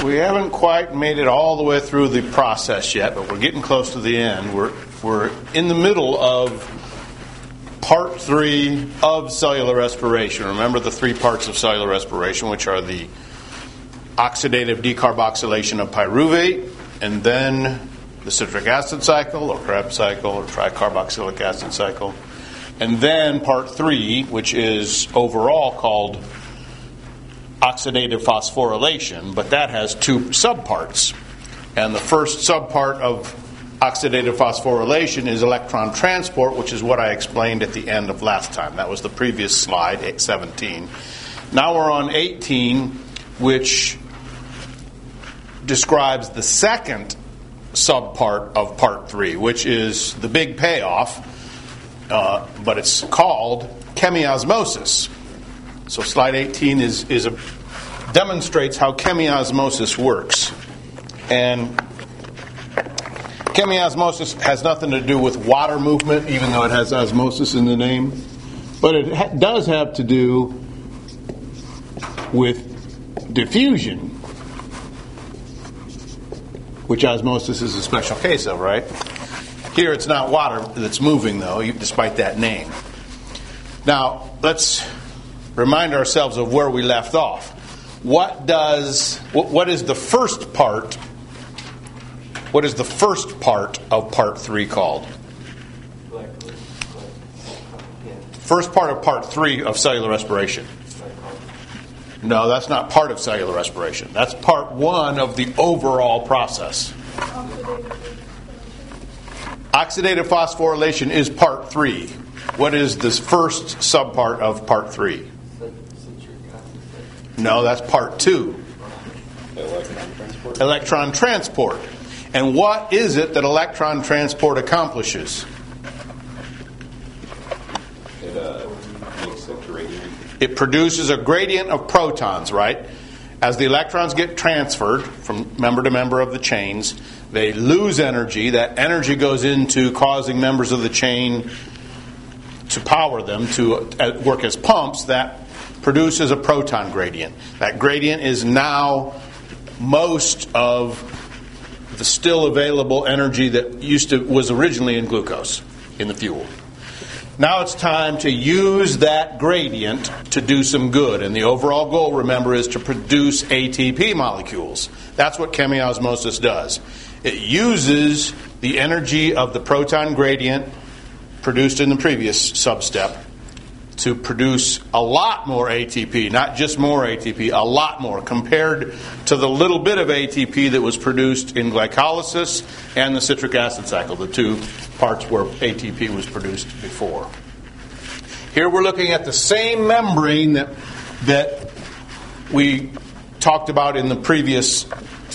We haven't quite made it all the way through the process yet, but we're getting close to the end. We're in the middle of part 3 of cellular respiration. Remember the 3 parts of cellular respiration, which are the oxidative decarboxylation of pyruvate, and then the citric acid cycle, or Krebs cycle, or tricarboxylic acid cycle. And then part 3, which is overall called oxidative phosphorylation, but that has 2 subparts. And the first subpart of oxidative phosphorylation is electron transport, which is what I explained at the end of last time. That was the previous slide, 17. Now we're on 18, which describes the second subpart of part 3, which is the big payoff, but it's called chemiosmosis. So slide 18 demonstrates how chemiosmosis works. And chemiosmosis has nothing to do with water movement, even though it has osmosis in the name. But it does have to do with diffusion, which osmosis is a special case of, right? Here it's not water that's moving, though, despite that name. Now, let's remind ourselves of where we left off. What is the first part? What is the first part of part 3 called? First part of part 3 of cellular respiration. No, that's not part of cellular respiration. That's part 1 of the overall process. Oxidative phosphorylation is part 3. What is this first subpart of part 3? No, that's part 2. Electron transport. And what is it that electron transport accomplishes? It produces a gradient of protons, right? As the electrons get transferred from member to member of the chains, they lose energy. That energy goes into causing members of the chain to power them to work as pumps. That produces a proton gradient. That gradient is now most of the still available energy that was originally in glucose, in the fuel. Now it's time to use that gradient to do some good. And the overall goal, remember, is to produce ATP molecules. That's what chemiosmosis does. It uses the energy of the proton gradient produced in the previous substep to produce a lot more ATP, not just more ATP, a lot more, compared to the little bit of ATP that was produced in glycolysis and the citric acid cycle, the 2 parts where ATP was produced before. Here we're looking at the same membrane that we talked about in the previous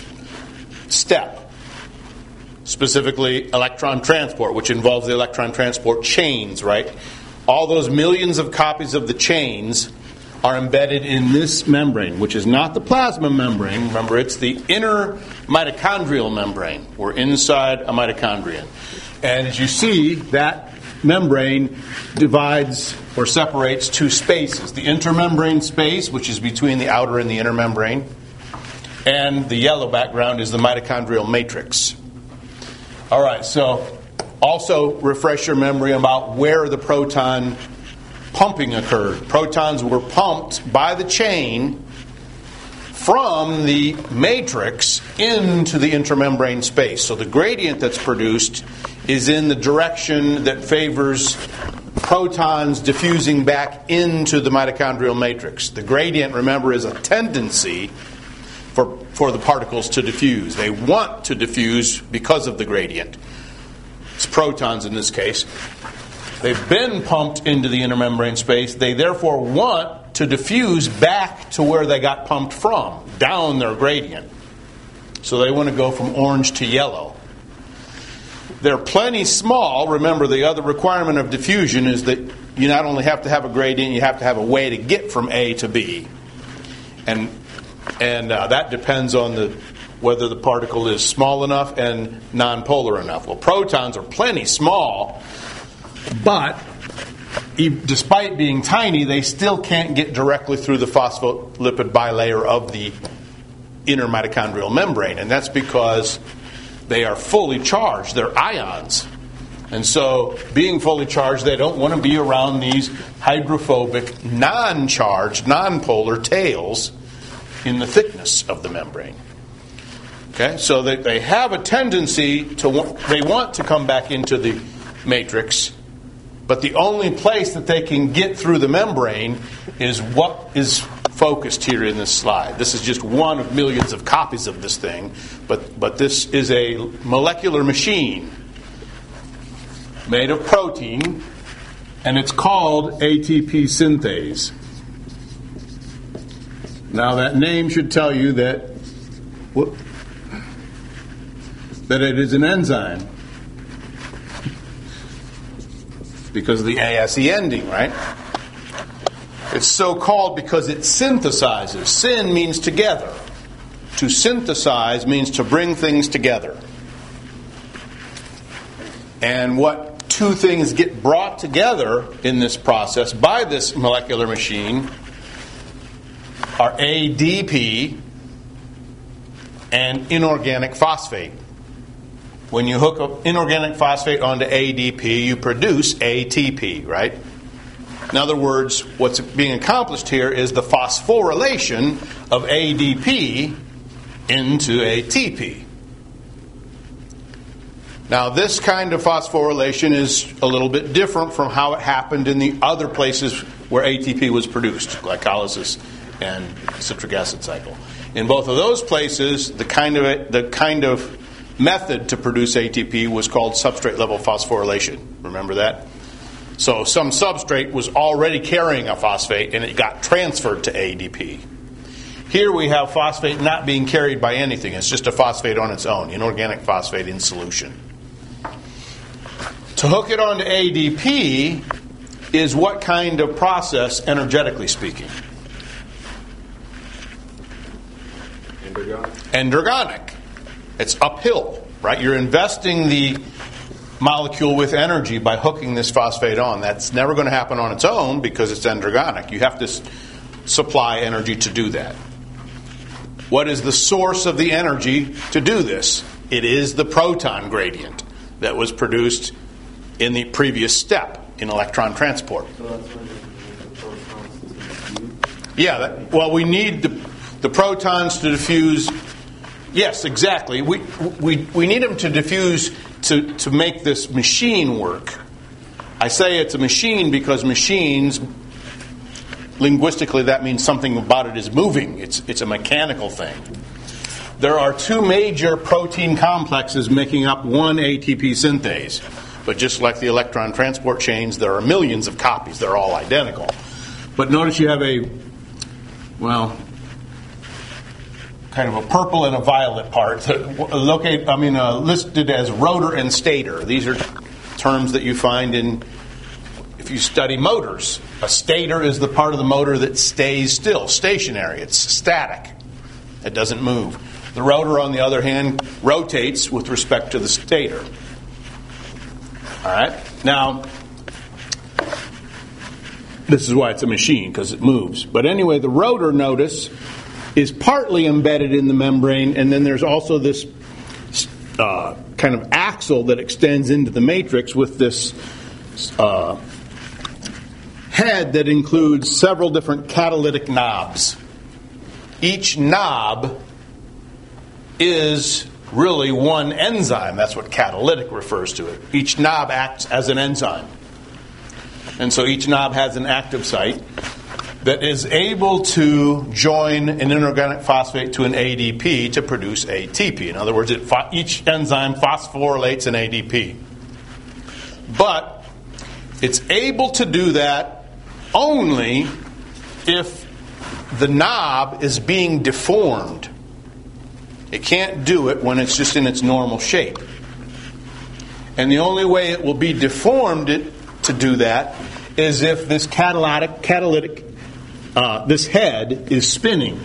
step, specifically electron transport, which involves the electron transport chains, right? All those millions of copies of the chains are embedded in this membrane, which is not the plasma membrane. Remember, it's the inner mitochondrial membrane. We're inside a mitochondria. And as you see, that membrane divides or separates 2 spaces. The intermembrane space, which is between the outer and the inner membrane, and the yellow background is the mitochondrial matrix. All right, so also refresh your memory about where the proton pumping occurred. Protons were pumped by the chain from the matrix into the intermembrane space. So the gradient that's produced is in the direction that favors protons diffusing back into the mitochondrial matrix. The gradient, remember, is a tendency for the particles to diffuse. They want to diffuse because of the gradient. It's protons in this case. They've been pumped into the intermembrane space. They therefore want to diffuse back to where they got pumped from, down their gradient. So they want to go from orange to yellow. They're plenty small. Remember, the other requirement of diffusion is that you not only have to have a gradient, you have to have a way to get from A to B. And that depends on whether the particle is small enough and nonpolar enough. Well, protons are plenty small, but despite being tiny, they still can't get directly through the phospholipid bilayer of the inner mitochondrial membrane, and that's because they are fully charged. They're ions. And so, being fully charged, they don't want to be around these hydrophobic, non-charged, non-polar tails in the thickness of the membrane. Okay, so they have a tendency they want to come back into the matrix, but the only place that they can get through the membrane is what is focused here in this slide. This is just one of millions of copies of this thing, but this is a molecular machine made of protein, and it's called ATP synthase. Now that name should tell you that it is an enzyme because of the ASE ending, right? It's so called because it synthesizes. Syn means together. To synthesize means to bring things together. And what two things get brought together in this process by this molecular machine are ADP and inorganic phosphate. When you hook up inorganic phosphate onto ADP, you produce ATP, right? In other words, what's being accomplished here is the phosphorylation of ADP into ATP. Now, this kind of phosphorylation is a little bit different from how it happened in the other places where ATP was produced, glycolysis and citric acid cycle. In both of those places, the kind of method to produce ATP was called substrate level phosphorylation. Remember that? So some substrate was already carrying a phosphate and it got transferred to ADP. Here we have phosphate not being carried by anything. It's just a phosphate on its own, inorganic phosphate in solution. To hook it onto ADP is what kind of process, energetically speaking? Endergonic. It's uphill, right? You're investing the molecule with energy by hooking this phosphate on. That's never going to happen on its own because it's endergonic. You have to supply energy to do that. What is the source of the energy to do this? It is the proton gradient that was produced in the previous step in electron transport. So that's when the protons diffuse? Yeah, we need the protons to diffuse. Yes, exactly. We need them to diffuse to make this machine work. I say it's a machine because machines, linguistically, that means something about it is moving. It's a mechanical thing. There are two major protein complexes making up one ATP synthase. But just like the electron transport chains, there are millions of copies. They're all identical. But notice you have kind of a purple and a violet part listed as rotor and stator. These are terms that you find if you study motors. A stator is the part of the motor that stays still, stationary. It's static. It doesn't move. The rotor, on the other hand, rotates with respect to the stator. All right? Now, this is why it's a machine, because it moves. But anyway, the rotor, notice, is partly embedded in the membrane, and then there's also this kind of axle that extends into the matrix with this head that includes several different catalytic knobs. Each knob is really one enzyme. That's what catalytic refers to it. Each knob acts as an enzyme. And so each knob has an active site that is able to join an inorganic phosphate to an ADP to produce ATP. In other words, each enzyme phosphorylates an ADP. But it's able to do that only if the knob is being deformed. It can't do it when it's just in its normal shape. And the only way it will be deformed to do that is if this catalytic this head is spinning.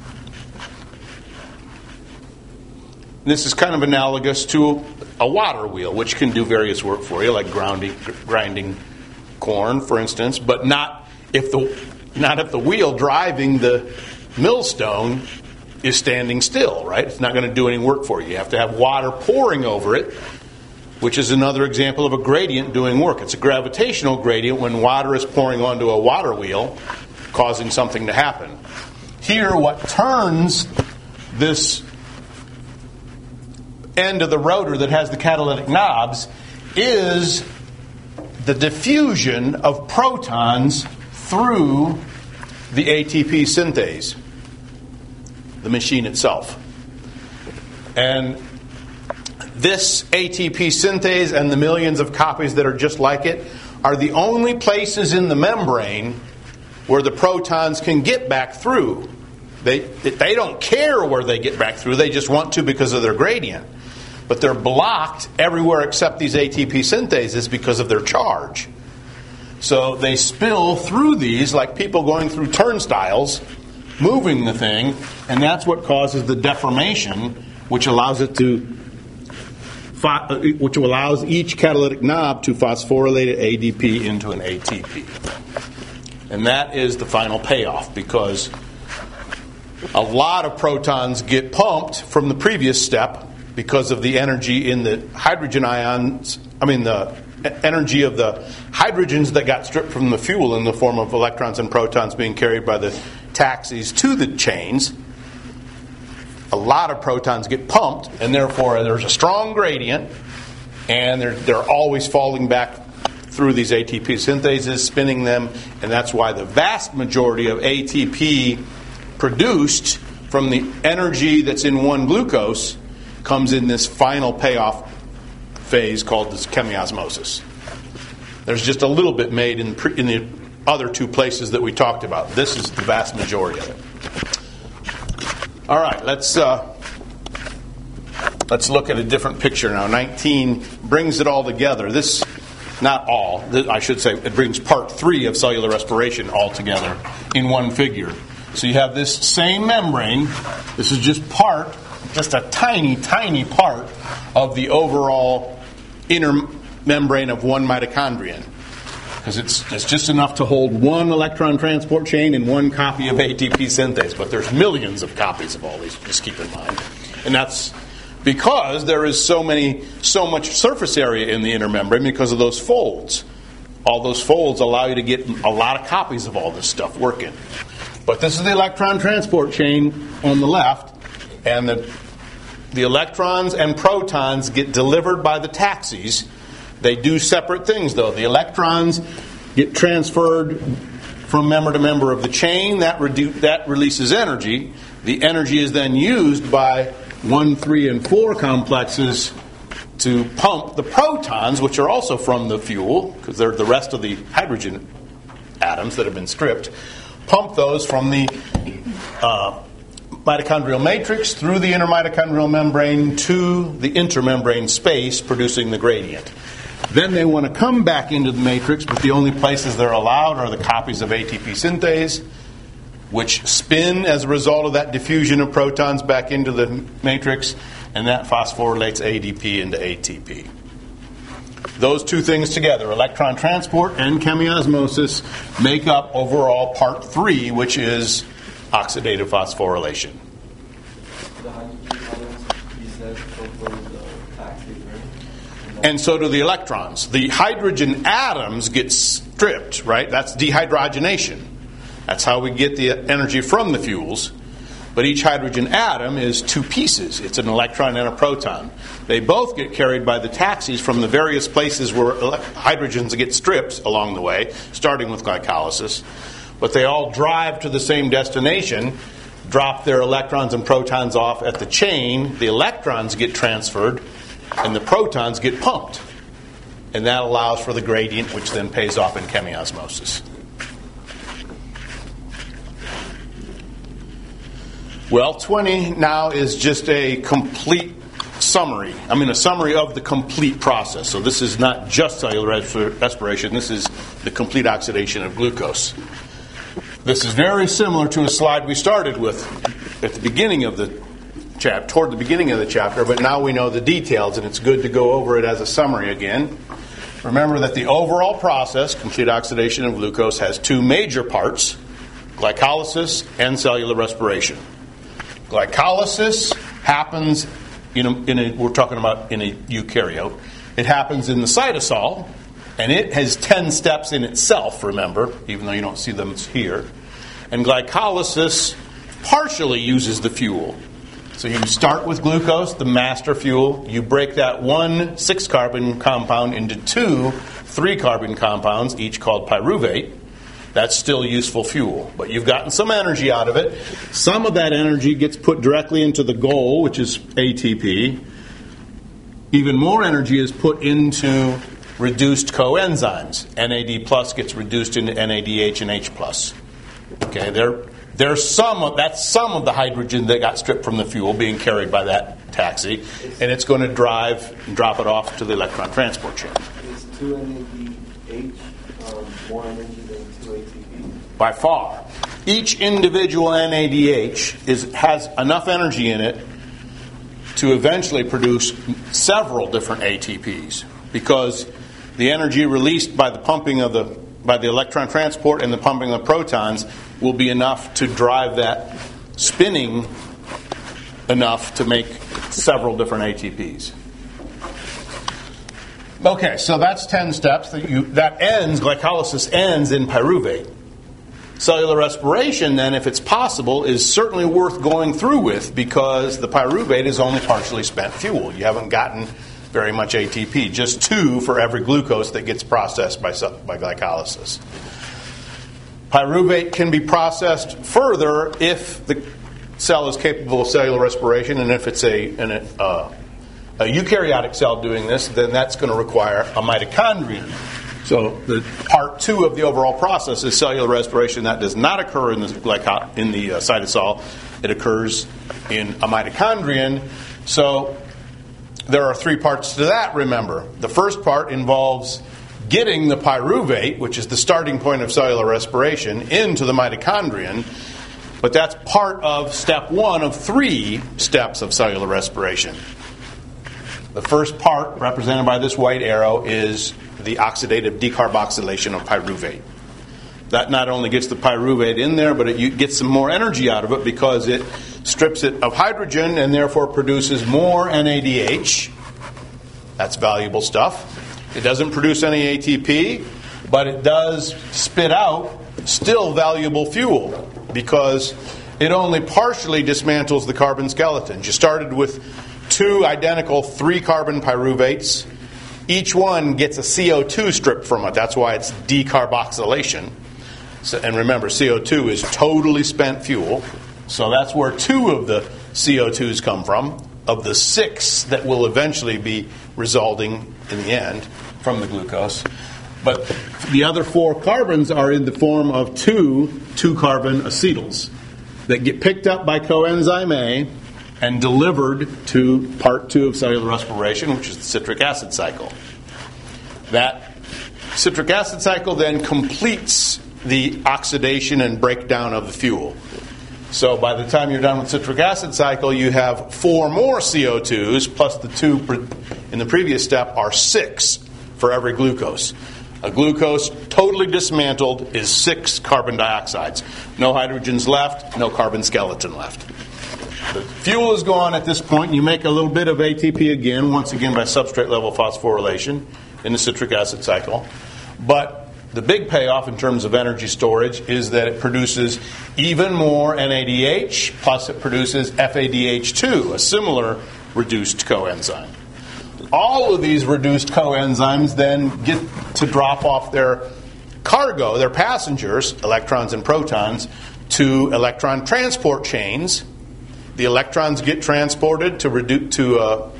This is kind of analogous to a water wheel, which can do various work for you, like grinding corn, for instance, but not if the wheel driving the millstone is standing still, right? It's not going to do any work for you. You have to have water pouring over it, which is another example of a gradient doing work. It's a gravitational gradient when water is pouring onto a water wheel, causing something to happen. Here, what turns this end of the rotor that has the catalytic knobs is the diffusion of protons through the ATP synthase, the machine itself. And this ATP synthase and the millions of copies that are just like it are the only places in the membrane where the protons can get back through. They don't care where they get back through, they just want to because of their gradient. But they're blocked everywhere except these ATP synthases because of their charge. So they spill through these like people going through turnstiles, moving the thing, and that's what causes the deformation, which allows each catalytic knob to phosphorylate an ADP into an ATP. And that is the final payoff, because a lot of protons get pumped from the previous step because of the energy in the hydrogen ions, the energy of the hydrogens that got stripped from the fuel in the form of electrons and protons being carried by the taxis to the chains. A lot of protons get pumped, and therefore there's a strong gradient, and they're always falling back through these ATP synthases, spinning them, and that's why the vast majority of ATP produced from the energy that's in one glucose comes in this final payoff phase called this chemiosmosis. There's just a little bit made in the other two places that we talked about. This is the vast majority of it. All right, let's look at a different picture now. 19 brings it all together. This, not all, I should say, it brings part 3 of cellular respiration all together in one figure. So you have this same membrane. This is just a tiny, tiny part of the overall inner membrane of one mitochondrion. Because it's just enough to hold one electron transport chain and one copy of ATP synthase. But there's millions of copies of all these, just keep in mind. And that's because there is so much surface area in the inner membrane because of those folds. All those folds allow you to get a lot of copies of all this stuff working. But this is the electron transport chain on the left, and the electrons and protons get delivered by the taxis. They do separate things, though. The electrons get transferred from member to member of the chain. That releases energy. The energy is then used by 1, 3, and 4 complexes to pump the protons, which are also from the fuel, because they're the rest of the hydrogen atoms that have been stripped, pump those from the mitochondrial matrix through the inner mitochondrial membrane to the intermembrane space, producing the gradient. Then they want to come back into the matrix, but the only places they're allowed are the copies of ATP synthase, which spin as a result of that diffusion of protons back into the matrix, and that phosphorylates ADP into ATP. Those two things together, electron transport and chemiosmosis, make up overall part 3, which is oxidative phosphorylation. And so do the electrons. The hydrogen atoms get stripped, right? That's dehydrogenation. That's how we get the energy from the fuels. But each hydrogen atom is 2 pieces. It's an electron and a proton. They both get carried by the taxis from the various places where hydrogens get stripped along the way, starting with glycolysis. But they all drive to the same destination, drop their electrons and protons off at the chain. The electrons get transferred, and the protons get pumped. And that allows for the gradient, which then pays off in chemiosmosis. Well, 20 now is just a complete summary. A summary of the complete process. So this is not just cellular respiration. This is the complete oxidation of glucose. This is very similar to a slide we started with at the beginning of the chapter, toward the beginning of the chapter, but now we know the details, and it's good to go over it as a summary again. Remember that the overall process, complete oxidation of glucose, has 2 major parts: glycolysis and cellular respiration. Glycolysis happens we're talking about in a eukaryote. It happens in the cytosol, and it has 10 steps in itself, remember, even though you don't see them here. And glycolysis partially uses the fuel. So you start with glucose, the master fuel. You break that one 6-carbon compound into 2 3-carbon compounds, each called pyruvate. That's still useful fuel. But you've gotten some energy out of it. Some of that energy gets put directly into the goal, which is ATP. Even more energy is put into reduced coenzymes. NAD plus gets reduced into NADH and H plus. Okay, that's some of the hydrogen that got stripped from the fuel being carried by that taxi, and it's going to drop it off to the electron transport chain. Is 2 NADH more energy than 2 ATP? By far. Each individual NADH has enough energy in it to eventually produce several different ATPs, because the energy released by the pumping by the electron transport and the pumping of protons will be enough to drive that spinning enough to make several different ATPs. Okay, so that's 10 steps. Glycolysis ends in pyruvate. Cellular respiration, then, if it's possible, is certainly worth going through with, because the pyruvate is only partially spent fuel. You haven't gotten very much ATP, just 2 for every glucose that gets processed by glycolysis. Pyruvate can be processed further if the cell is capable of cellular respiration, and if it's a eukaryotic cell doing this, then that's going to require a mitochondrion. So the part 2 of the overall process is cellular respiration. That does not occur in the cytosol. It occurs in a mitochondrion. So there are 3 parts to that, remember. The first part involves getting the pyruvate, which is the starting point of cellular respiration, into the mitochondrion. But that's part of step 1 of 3 steps of cellular respiration. The first part, represented by this white arrow, is the oxidative decarboxylation of pyruvate. That not only gets the pyruvate in there, but it gets some more energy out of it, because it strips it of hydrogen and therefore produces more NADH. That's valuable stuff. It doesn't produce any ATP, but it does spit out still valuable fuel, because it only partially dismantles the carbon skeletons. You started with 2 identical 3-carbon pyruvates. Each one gets a CO2 stripped from it. That's why it's decarboxylation. So, and remember, CO2 is totally spent fuel. So that's where 2 of the CO2s come from, of the 6 that will eventually be resulting in the end from the glucose. But the other 4 carbons are in the form of 2 2-carbon acetyls that get picked up by coenzyme A and delivered to part 2 of cellular respiration, which is the citric acid cycle. That citric acid cycle then completes the oxidation and breakdown of the fuel. So by the time you're done with citric acid cycle, you have 4 more CO2s, plus the 2 in the previous step are 6 for every glucose. A glucose totally dismantled is 6 carbon dioxides. No hydrogens left, no carbon skeleton left. The fuel is gone at this point, and you make a little bit of ATP again, once again by substrate level phosphorylation in the citric acid cycle. But the big payoff in terms of energy storage is that it produces even more NADH, plus it produces FADH2, a similar reduced coenzyme. All of these reduced coenzymes then get to drop off their cargo, their passengers, electrons and protons, to electron transport chains. The electrons get transported to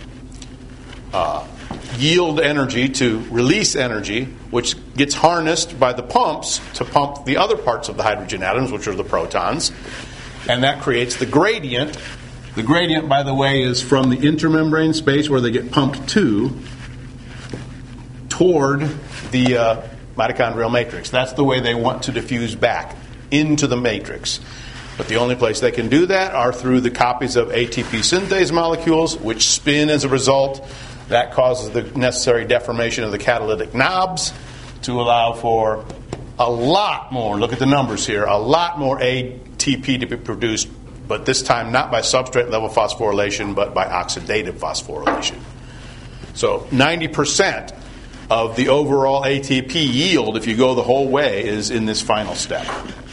yield energy, to release energy, which gets harnessed by the pumps to pump the other parts of the hydrogen atoms, which are the protons. And that creates the gradient. The gradient, by the way, is from the intermembrane space where they get pumped to toward the mitochondrial matrix. That's the way they want to diffuse back into the matrix. But the only place they can do that are through the copies of ATP synthase molecules, which spin as a result. That causes the necessary deformation of the catalytic knobs to allow for a lot more, look at the numbers here, a lot more ATP to be produced but this time not by substrate level phosphorylation, but by oxidative phosphorylation. So 90% of the overall ATP yield, if you go the whole way, is in this final step.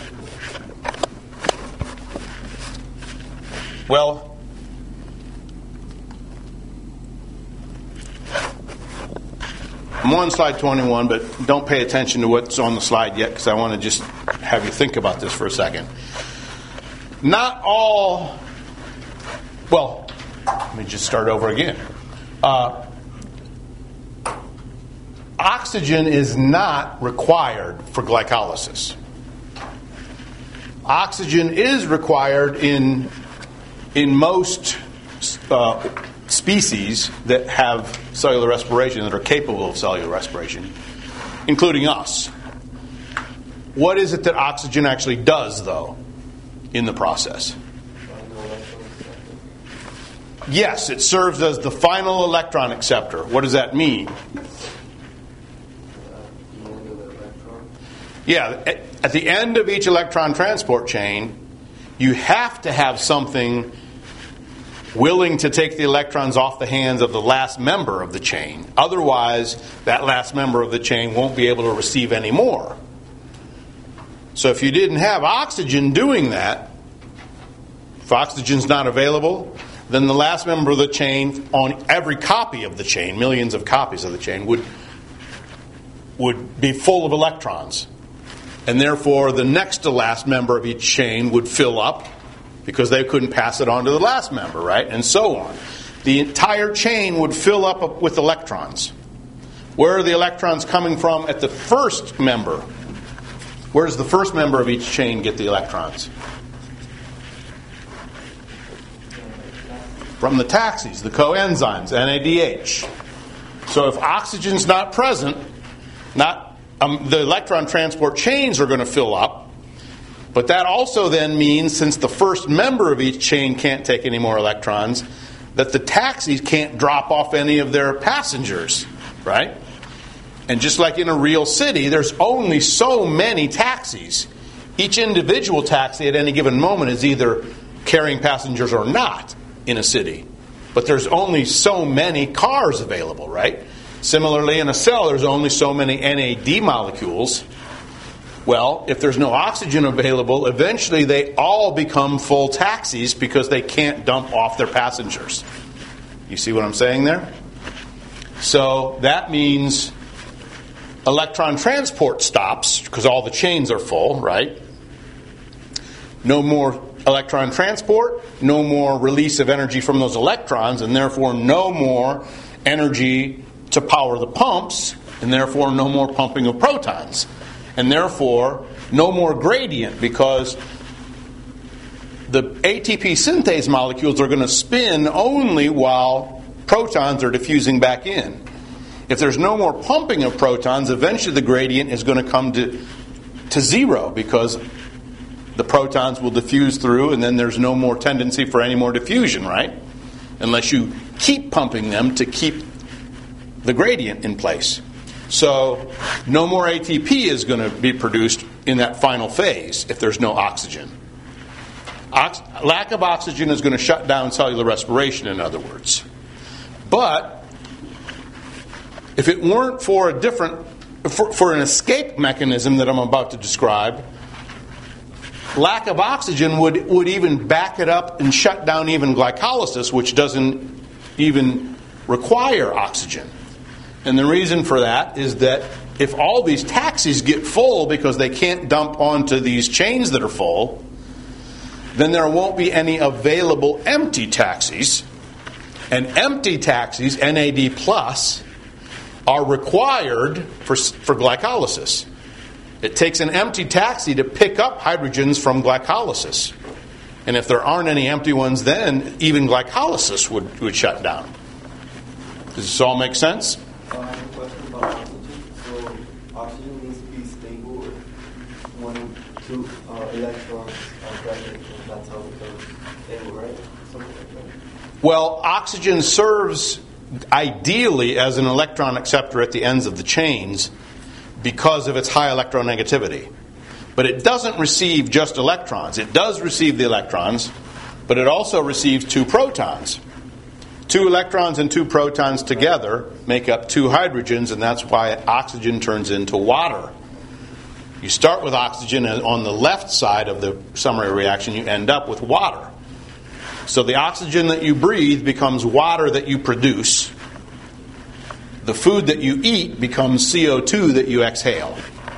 Well, I'm on slide 21, but don't pay attention to what's on the slide yet, because I want to just have you think about this for a second. Not all... Well, let me just start over again. Oxygen is not required for glycolysis. Oxygen is required in most species that have cellular respiration, that are capable of cellular respiration, including us. What is it that oxygen actually does, though, in the process? Yes, it serves as the final electron acceptor. What does that mean? Yeah, at the end of each electron transport chain, you have to have something willing to take the electrons off the hands of the last member of the chain. Otherwise, that last member of the chain won't be able to receive any more. So if you didn't have oxygen doing that, if oxygen's not available, then the last member of the chain on every copy of the chain, millions of copies of the chain, would be full of electrons. And therefore, the next to last member of each chain would fill up because they couldn't pass it on to the last member, right? And so on. The entire chain would fill up with electrons. Where are the electrons coming from at the first member? Where does the first member of each chain get the electrons? From the taxis, the coenzymes, NADH. So if oxygen's not present, the electron transport chains are going to fill up. But that also then means, since the first member of each chain can't take any more electrons, that the taxis can't drop off any of their passengers, right? And just like in a real city, there's only so many taxis. Each individual taxi at any given moment is either carrying passengers or not in a city. But there's only so many cars available, right? Similarly, in a cell, there's only so many NAD molecules. Well, if there's no oxygen available, eventually they all become full taxis because they can't dump off their passengers. You see what I'm saying there? So that means electron transport stops because all the chains are full, right? No more electron transport, no more release of energy from those electrons, and therefore no more energy to power the pumps, and therefore no more pumping of protons. And therefore no more gradient, because the ATP synthase molecules are going to spin only while protons are diffusing back in. If there's no more pumping of protons, eventually the gradient is going to come to zero, because the protons will diffuse through, and then there's no more tendency for any more diffusion, right? Unless you keep pumping them to keep the gradient in place. So no more ATP is going to be produced in that final phase if there's no oxygen. Lack of oxygen is going to shut down cellular respiration, in other words. But if it weren't for for an escape mechanism that I'm about to describe, lack of oxygen would even back it up and shut down even glycolysis, which doesn't even require oxygen. And the reason for that is that if all these taxis get full because they can't dump onto these chains that are full, then there won't be any available empty taxis. And empty taxis, NAD+, are required for glycolysis. It takes an empty taxi to pick up hydrogens from glycolysis. And if there aren't any empty ones, then even glycolysis would shut down. Does this all make sense? I have a question about oxygen. So oxygen needs to be stable if 1 and 2 electrons are present, and that's how it becomes stable, right? Something like that. Well, oxygen serves ideally as an electron acceptor at the ends of the chains because of its high electronegativity. But it doesn't receive just electrons. It does receive the electrons, but it also receives 2 protons. 2 electrons and 2 protons together make up 2 hydrogens, and that's why oxygen turns into water. You start with oxygen, and on the left side of the summary reaction, you end up with water. So the oxygen that you breathe becomes water that you produce. The food that you eat becomes CO2 that you exhale.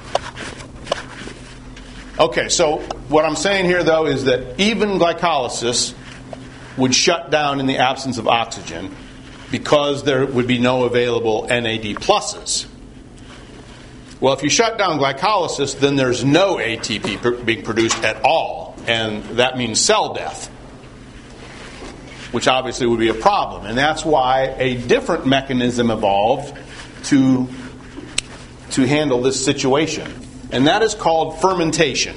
Okay, so what I'm saying here, though, is that even glycolysis would shut down in the absence of oxygen because there would be no available NAD pluses. Well, if you shut down glycolysis, then there's no ATP being produced at all, and that means cell death, which obviously would be a problem. And that's why a different mechanism evolved to handle this situation, and that is called fermentation.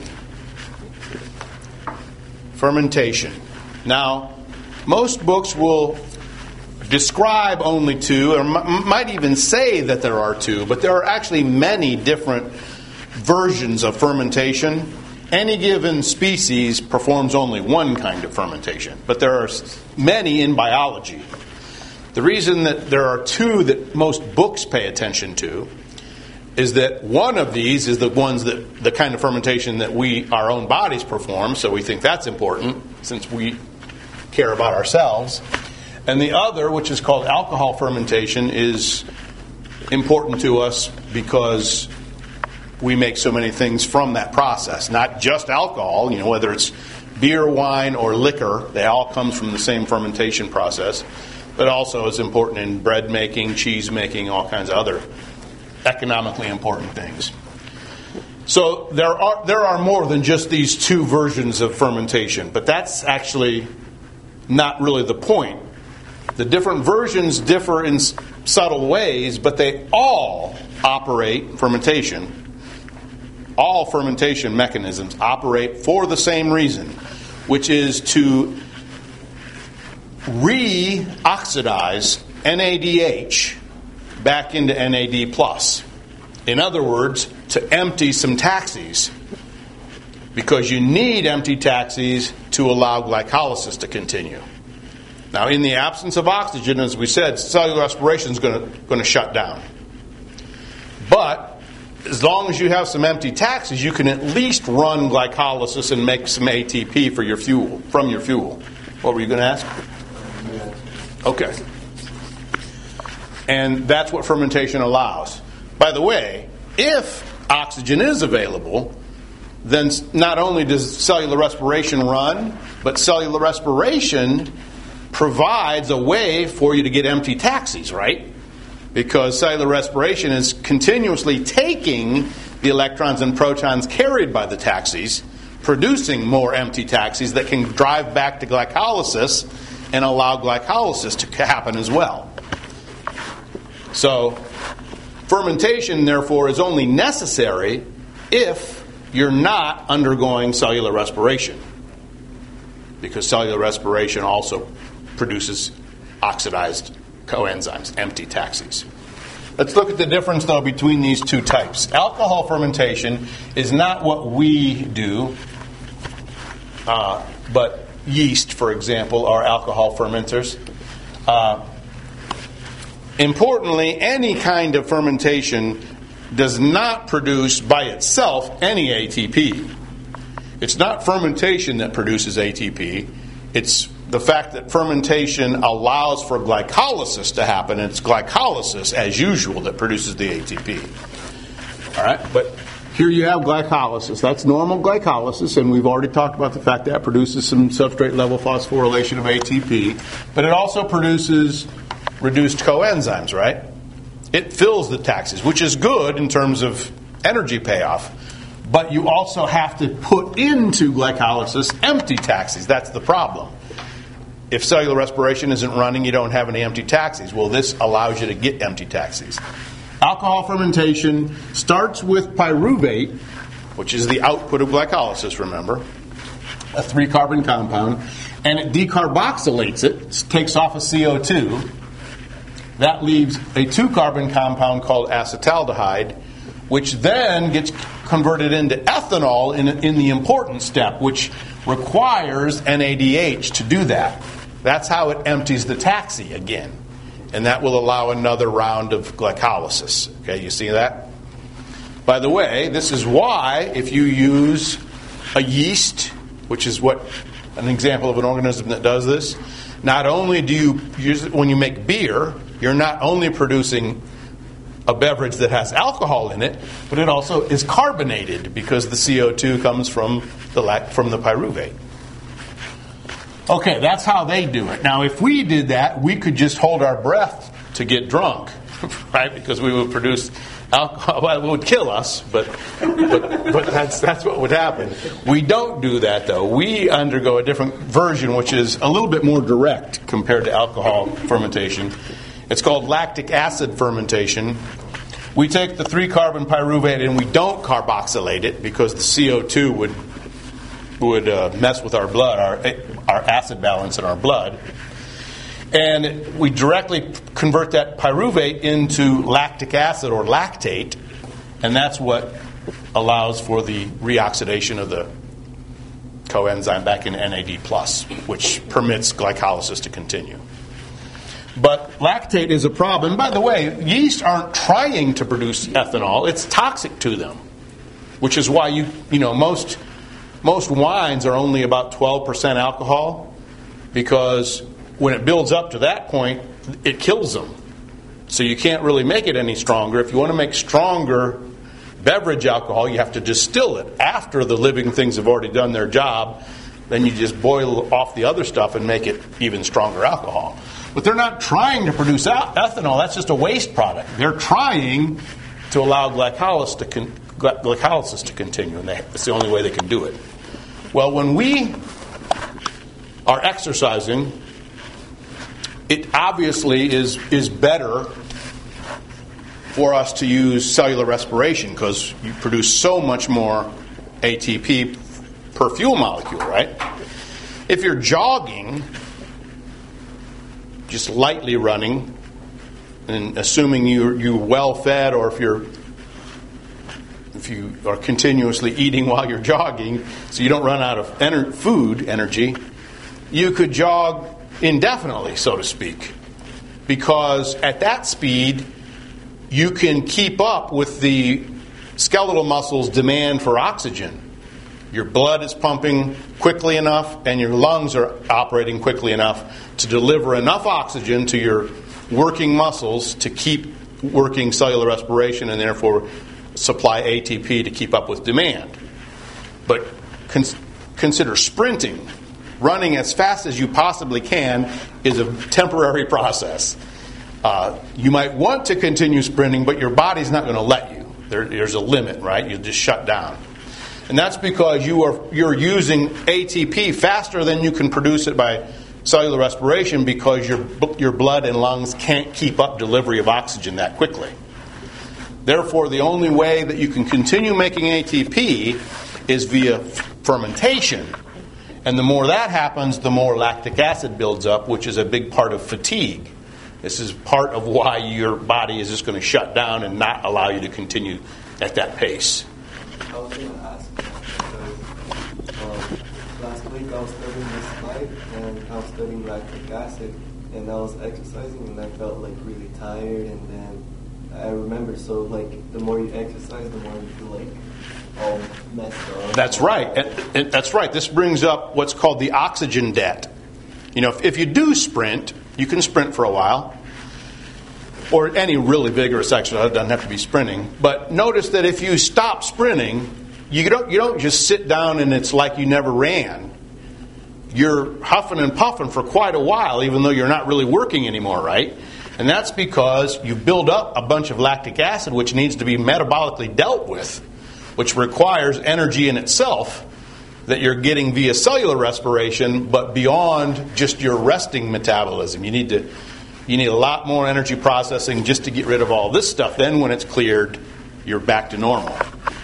Fermentation. Now, most books will describe only 2, or might even say that there are 2, but there are actually many different versions of fermentation. Any given species performs only one kind of fermentation, but there are many in biology. The reason that there are 2 that most books pay attention to is that one of these is the kind of fermentation that our own bodies perform, so we think that's important since we care about ourselves. And the other, which is called alcohol fermentation, is important to us because we make so many things from that process. Not just alcohol, whether it's beer, wine, or liquor, they all come from the same fermentation process. But also it's important in bread making, cheese making, all kinds of other economically important things. So there are more than just these 2 versions of fermentation, but that's actually not really the point. The different versions differ in subtle ways, but they all operate fermentation. All fermentation mechanisms operate for the same reason, which is to re-oxidize NADH back into NAD+. In other words, to empty some taxis, because you need empty taxis to allow glycolysis to continue. Now, in the absence of oxygen, as we said, cellular respiration is going to shut down. But as long as you have some empty taxis, you can at least run glycolysis and make some ATP for your fuel, from your fuel. What were you going to ask? Okay. And that's what fermentation allows. By the way, if oxygen is available, then not only does cellular respiration run, but cellular respiration provides a way for you to get empty taxis, right? Because cellular respiration is continuously taking the electrons and protons carried by the taxis, producing more empty taxis that can drive back to glycolysis and allow glycolysis to happen as well. So, fermentation, therefore, is only necessary if you're not undergoing cellular respiration, because cellular respiration also produces oxidized coenzymes, empty taxis. Let's look at the difference, though, between these 2 types. Alcohol fermentation is not what we do, but yeast, for example, are alcohol fermenters. Importantly, any kind of fermentation does not produce by itself any ATP. It's not fermentation that produces ATP. It's the fact that fermentation allows for glycolysis to happen. It's glycolysis, as usual, that produces the ATP. All right, but here you have glycolysis. That's normal glycolysis, and we've already talked about the fact that produces some substrate-level phosphorylation of ATP. But it also produces reduced coenzymes, right? It fills the taxis, which is good in terms of energy payoff. But you also have to put into glycolysis empty taxis. That's the problem. If cellular respiration isn't running, you don't have any empty taxis. Well, this allows you to get empty taxis. Alcohol fermentation starts with pyruvate, which is the output of glycolysis, remember, a 3-carbon compound, and it decarboxylates it, takes off a CO2. That leaves a 2-carbon compound called acetaldehyde, which then gets converted into ethanol in the important step, which requires NADH to do that. That's how it empties the taxi again. And that will allow another round of glycolysis. Okay, you see that? By the way, this is why if you use a yeast, which is what an example of an organism that does this, not only do you use it when you make beer, you're not only producing a beverage that has alcohol in it, but it also is carbonated because the CO2 comes from the pyruvate. Okay, that's how they do it. Now, if we did that, we could just hold our breath to get drunk, right? Because we would produce alcohol. Well, it would kill us, but that's what would happen. We don't do that, though. We undergo a different version, which is a little bit more direct compared to alcohol fermentation. It's called lactic acid fermentation. We take the 3-carbon pyruvate and we don't carboxylate it because the CO2 would mess with our blood, our acid balance in our blood. And we directly convert that pyruvate into lactic acid or lactate, and that's what allows for the reoxidation of the coenzyme back in NAD+, which permits glycolysis to continue. But lactate is a problem. By the way, yeast aren't trying to produce ethanol. It's toxic to them, which is why most wines are only about 12% alcohol, because when it builds up to that point, it kills them. So you can't really make it any stronger. If you want to make stronger beverage alcohol, you have to distill it after the living things have already done their job. Then you just boil off the other stuff and make it even stronger alcohol. But they're not trying to produce ethanol. That's just a waste product. They're trying to allow glycolysis to continue, and that's the only way they can do it. Well, when we are exercising, it obviously is better for us to use cellular respiration because you produce so much more ATP per fuel molecule, right? If you're jogging, just lightly running, and assuming you're well fed, or if you are continuously eating while you're jogging, so you don't run out of food energy, you could jog indefinitely, so to speak, because at that speed you can keep up with the skeletal muscles' demand for oxygen. Your blood is pumping quickly enough and your lungs are operating quickly enough to deliver enough oxygen to your working muscles to keep working cellular respiration and therefore supply ATP to keep up with demand. But consider sprinting. Running as fast as you possibly can is a temporary process. You might want to continue sprinting, but your body's not going to let you. There's a limit, right? You'll just shut down. And that's because you're using ATP faster than you can produce it by cellular respiration because your blood and lungs can't keep up delivery of oxygen that quickly. Therefore, the only way that you can continue making ATP is via fermentation. And the more that happens, the more lactic acid builds up, which is a big part of fatigue. This is part of why your body is just going to shut down and not allow you to continue at that pace. I was going to ask because last week I was studying this slide and I was studying lactic acid and I was exercising and I felt like really tired, and then I remember, so like the more you exercise, the more you feel like all messed up. That's right. And that's right. This brings up what's called the oxygen debt. If you do sprint, you can sprint for a while, or any really vigorous exercise. It doesn't have to be sprinting. But notice that if you stop sprinting, you don't just sit down and it's like you never ran. You're huffing and puffing for quite a while, even though you're not really working anymore, right? And that's because you build up a bunch of lactic acid, which needs to be metabolically dealt with, which requires energy in itself that you're getting via cellular respiration, but beyond just your resting metabolism. You need a lot more energy processing just to get rid of all this stuff. Then when it's cleared, you're back to normal.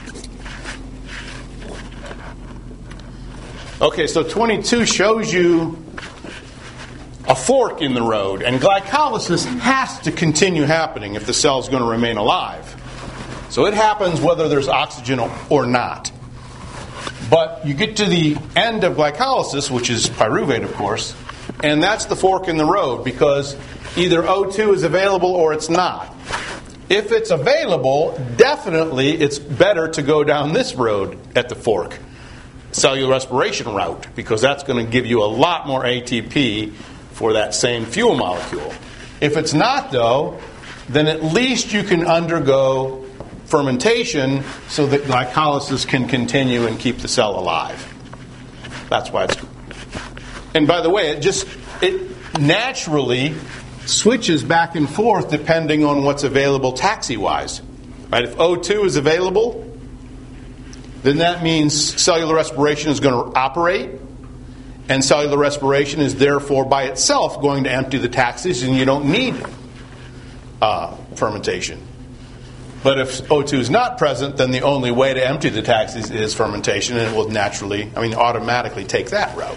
Okay, so 22 shows you a fork in the road, and glycolysis has to continue happening if the cell's going to remain alive. So it happens whether there's oxygen or not. But you get to the end of glycolysis, which is pyruvate, of course, and that's the fork in the road because either O2 is available or it's not. If it's available, definitely it's better to go down this road at the fork, cellular respiration route, because that's going to give you a lot more ATP for that same fuel molecule. If it's not, though, then at least you can undergo fermentation so that glycolysis can continue and keep the cell alive. That's why it's good. And by the way, it naturally switches back and forth depending on what's available taxi-wise. Right? If O2 is available, then that means cellular respiration is going to operate, and cellular respiration is therefore by itself going to empty the taxis, and you don't need fermentation. But if O2 is not present, then the only way to empty the taxis is fermentation, and it will automatically take that route.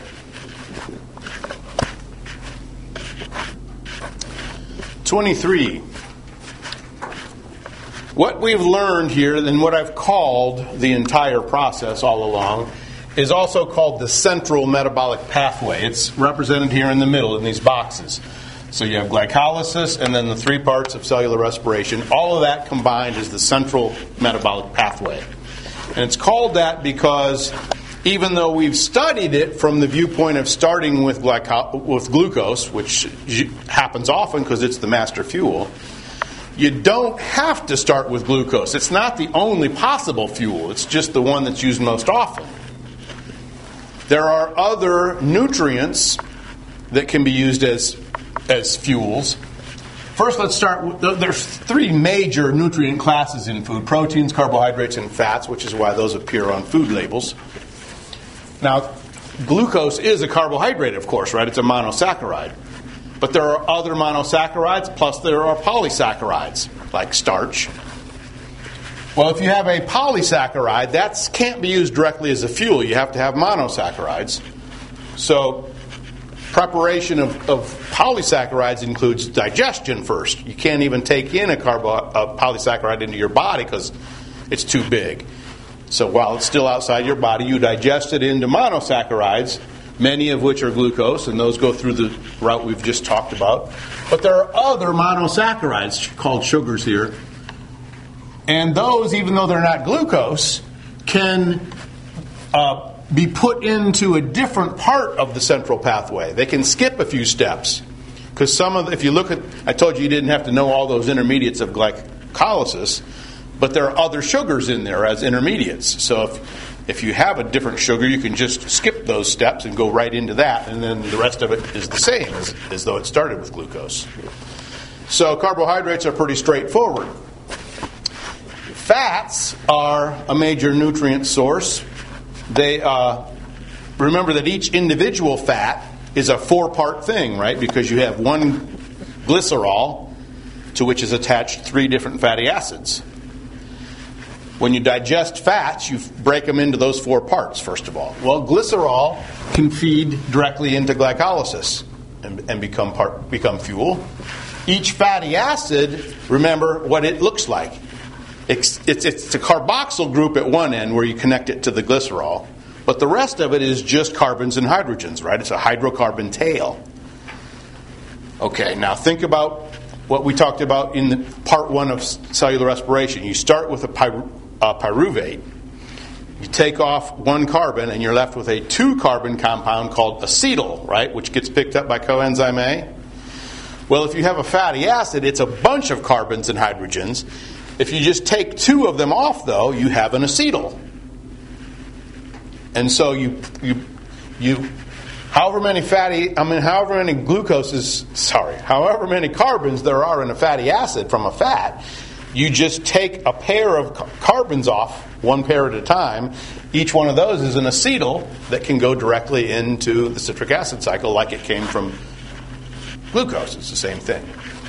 #23. What we've learned here, and what I've called the entire process all along, is also called the central metabolic pathway. It's represented here in the middle in these boxes. So you have glycolysis and then the three parts of cellular respiration. All of that combined is the central metabolic pathway. And it's called that because even though we've studied it from the viewpoint of starting with glucose, which happens often because it's the master fuel, you don't have to start with glucose. It's not the only possible fuel. It's just the one that's used most often. There are other nutrients that can be used as fuels. First, let's start with, there's three major nutrient classes in food: proteins, carbohydrates, and fats, which is why those appear on food labels. Now, glucose is a carbohydrate, of course, right? It's a monosaccharide. But there are other monosaccharides, plus there are polysaccharides, like starch. Well, if you have a polysaccharide, that can't be used directly as a fuel. You have to have monosaccharides. So preparation of polysaccharides includes digestion first. You can't even take in a polysaccharide into your body because it's too big. So while it's still outside your body, you digest it into monosaccharides, many of which are glucose, and those go through the route we've just talked about. But there are other monosaccharides called sugars here. And those, even though they're not glucose, can be put into a different part of the central pathway. They can skip a few steps. Because if you look at, I told you didn't have to know all those intermediates of glycolysis, but there are other sugars in there as intermediates. So if you have a different sugar, you can just skip those steps and go right into that, and then the rest of it is the same as though it started with glucose. So carbohydrates are pretty straightforward. Fats are a major nutrient source. They remember that each individual fat is a four-part thing, right? Because you have one glycerol to which is attached three different fatty acids. When you digest fats, you break them into those four parts, first of all. Well, glycerol can feed directly into glycolysis and become fuel. Each fatty acid, remember what it looks like. It's a carboxyl group at one end where you connect it to the glycerol, but the rest of it is just carbons and hydrogens, right? It's a hydrocarbon tail. Okay, now think about what we talked about in the part one of cellular respiration. You start with a pyruvate. You take off one carbon and you're left with a 2-carbon compound called acetyl, right, which gets picked up by coenzyme A. Well, if you have a fatty acid, it's a bunch of carbons and hydrogens. If you just take 2 of them off, though, you have an acetyl. And so however many carbons there are in a fatty acid from a fat, you just take a pair of carbons off, one pair at a time. Each one of those is an acetyl that can go directly into the citric acid cycle like it came from glucose. It's the same thing.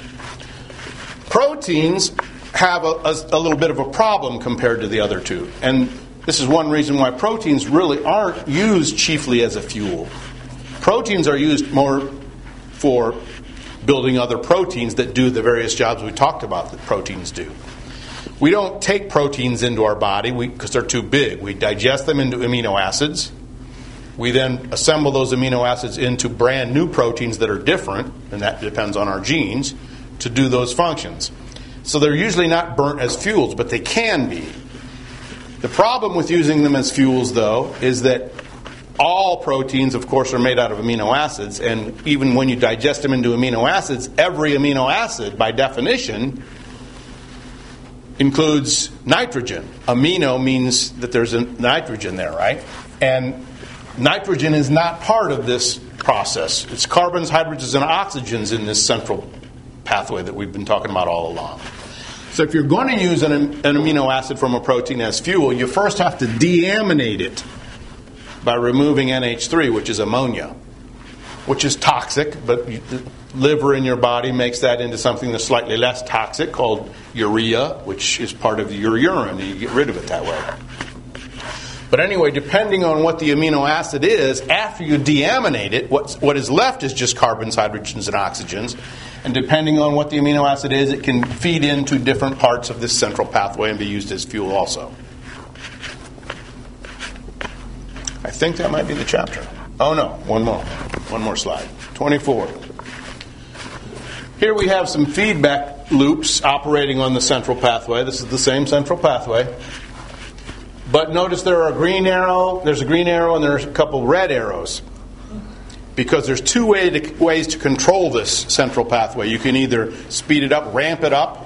Proteins have a little bit of a problem compared to the other two. And this is one reason why proteins really aren't used chiefly as a fuel. Proteins are used more for building other proteins that do the various jobs we talked about that proteins do. We don't take proteins into our body because they're too big. We digest them into amino acids. We then assemble those amino acids into brand new proteins that are different, and that depends on our genes, to do those functions. So they're usually not burnt as fuels, but they can be. The problem with using them as fuels, though, is that all proteins, of course, are made out of amino acids, and even when you digest them into amino acids, every amino acid, by definition, includes nitrogen. Amino means that there's a nitrogen there, right? And nitrogen is not part of this process. It's carbons, hydrogens, and oxygens in this central pathway that we've been talking about all along. So if you're going to use an amino acid from a protein as fuel, you first have to deaminate it by removing NH3, which is ammonia, which is toxic, but the liver in your body makes that into something that's slightly less toxic called urea, which is part of your urine, and you get rid of it that way. But anyway, depending on what the amino acid is, after you deaminate it, what is left is just carbons, hydrogens, and oxygens. And depending on what the amino acid is, it can feed into different parts of this central pathway and be used as fuel also. I think that might be the chapter. Oh no, one more slide. 24. Here we have some feedback loops operating on the central pathway. This is the same central pathway. But notice there's a green arrow, and there's a couple red arrows. Because there's two ways to control this central pathway. You can either speed it up, ramp it up,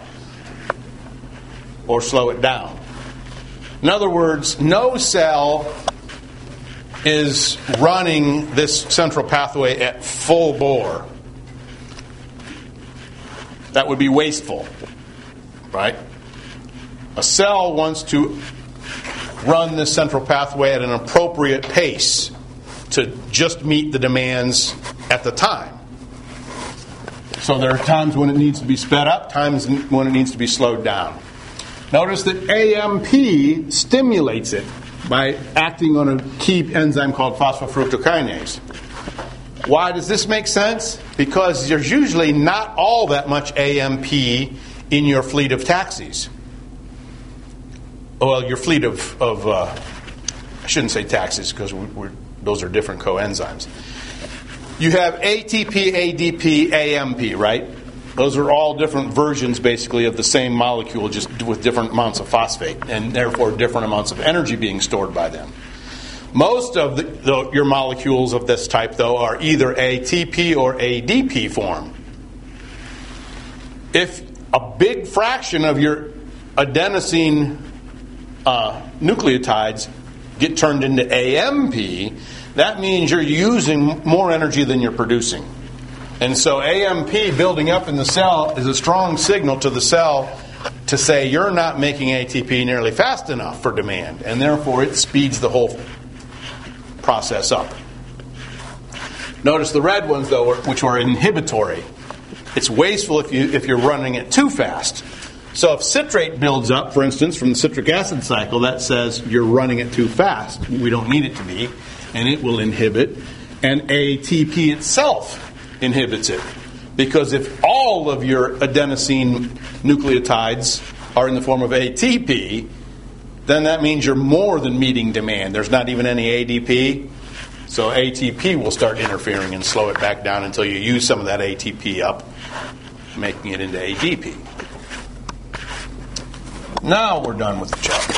or slow it down. In other words, no cell is running this central pathway at full bore. That would be wasteful, right? A cell wants to run this central pathway at an appropriate pace to just meet the demands at the time. So there are times when it needs to be sped up, times when it needs to be slowed down. Notice that AMP stimulates it by acting on a key enzyme called phosphofructokinase. Why does this make sense? Because there's usually not all that much AMP in your fleet of taxis. Well, your fleet of I shouldn't say taxis because those are different coenzymes. You have ATP, ADP, AMP, right? Those are all different versions, basically, of the same molecule, just with different amounts of phosphate, and therefore different amounts of energy being stored by them. Most of your molecules of this type, though, are either ATP or ADP form. If a big fraction of your adenosine nucleotides get turned into AMP, that means you're using more energy than you're producing. And so AMP building up in the cell is a strong signal to the cell to say you're not making ATP nearly fast enough for demand, and therefore it speeds the whole process up. Notice the red ones, though, which are inhibitory. It's wasteful if you're running it too fast. So if citrate builds up, for instance, from the citric acid cycle, that says you're running it too fast. We don't need it to be, and it will inhibit. And ATP itself inhibits it. Because if all of your adenosine nucleotides are in the form of ATP, then that means you're more than meeting demand. There's not even any ADP. So ATP will start interfering and slow it back down until you use some of that ATP up, making it into ADP. Now we're done with the chapter.